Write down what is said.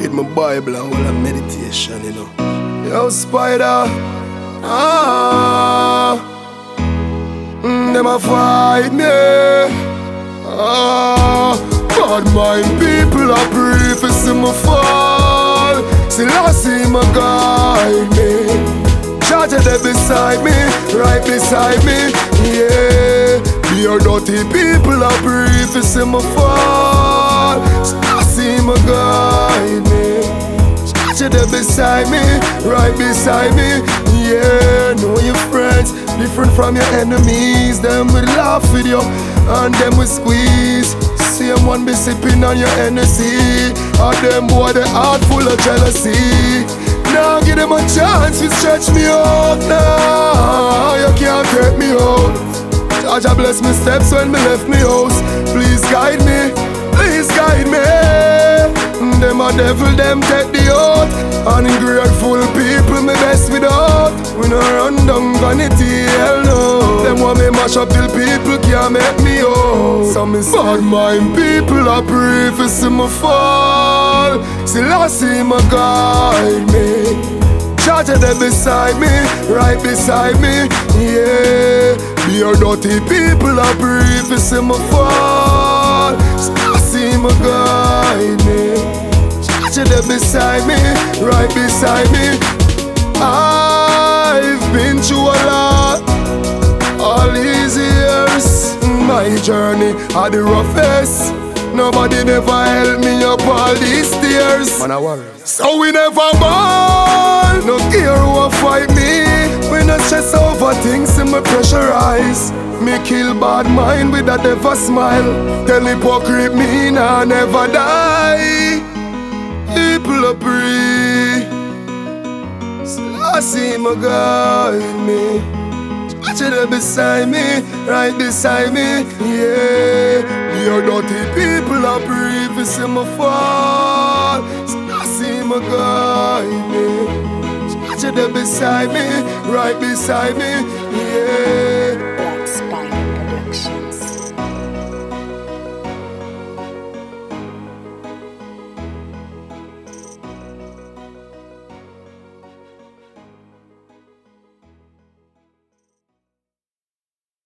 read my Bible and all a meditation, you know. Yo, Spider, them a fight me. Bad mind people a pray for see me fall. Still I see my guide me. Charge there beside me, right beside me, yeah. Your dirty people a pray for see me fall. Still I see my guide me. Charge there beside me, right beside me, yeah. Know your friends different from your enemies. Them will laugh with you and them will squeeze. Same one be sipping on your Hennessy. Or them boy the heart full of jealousy. Now give them a chance to stretch me out. Now you can't take me out. Jah bless me steps when me left me house. Please guide me, please guide me. Them a devil, them take the oath. Ungrateful people me best without. We no run down vanity, hell no. Them want me mash up till people can't make me out. Some is bad mind people a pray for see me fall. Still I see my guide me. Charge there beside me, right beside me, yeah. Your dirty people a pray for see me fall. Still I see my guide me. Charge there beside me, right beside me. I've been through a lot all these years. My journey are the roughest. Nobody never helped me up all these stairs. Man, I worry. So we never ball. No care who fight me. We no stress over things in me pressurize. Me kill bad mind with a devil smile. Tell hypocrite me nah never die. People a pray. I see my guide me. Watch it beside me, right beside me, yeah. Your dirty people are brave to see me fall. I see my guide me. Watch it beside me, right beside me, yeah.